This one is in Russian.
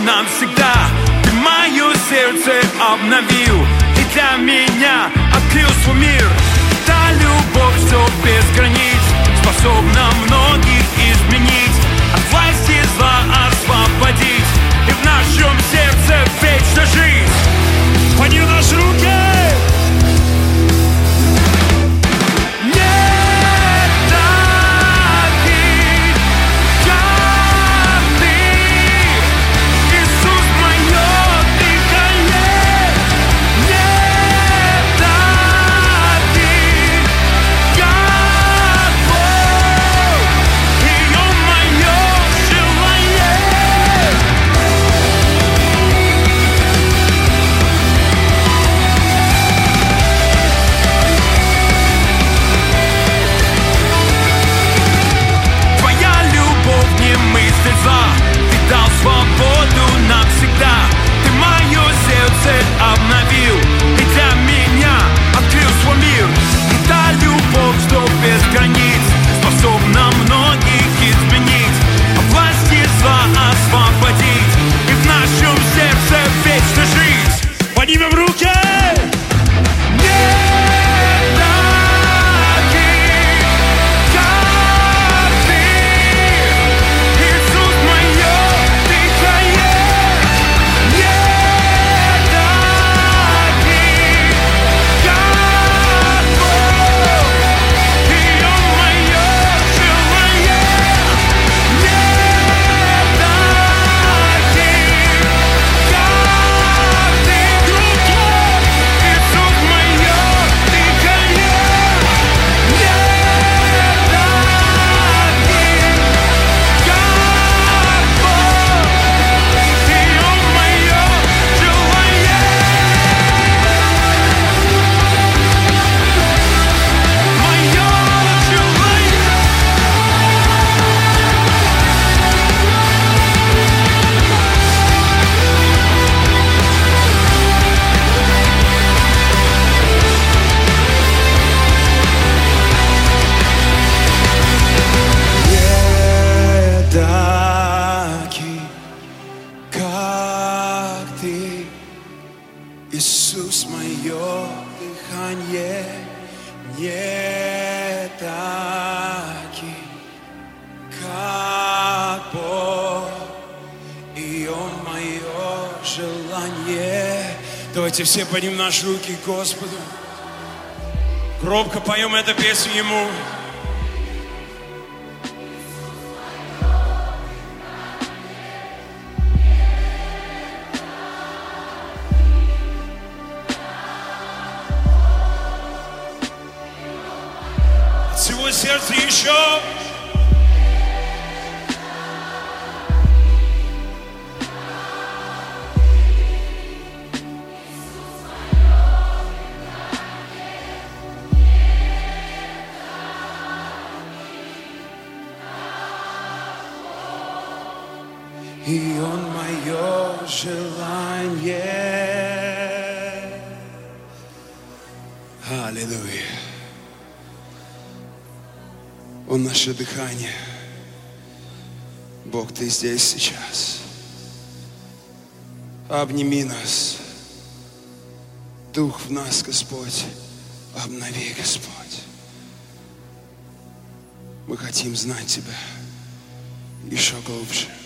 навсегда. Ты мое сердце обновил и для меня открыл свой мир. Та любовь, что без границ, способна многих изменить, от власти зла освободить и в нашем сердце вечная жизнь. Подними наши руки! Свободу навсегда. Ты мое сердце обновил и для меня открыл свой мир. И та любовь, что без границ, способна многих изменить, от власти зла освободить и в нашем сердце вечная жизнь. Поднимем руки! Иисус, мое дыхание, не таки, как Бог, и Он мое желание. Давайте все поднимем наши руки к Господу. Громко поем эту песню Ему. Всего сердца еще. И Он мое желание. Аллилуйя. Он наше дыхание. Бог, Ты здесь сейчас. Обними нас. Дух в нас, Господь. Обнови, Господь. Мы хотим знать Тебя еще глубже.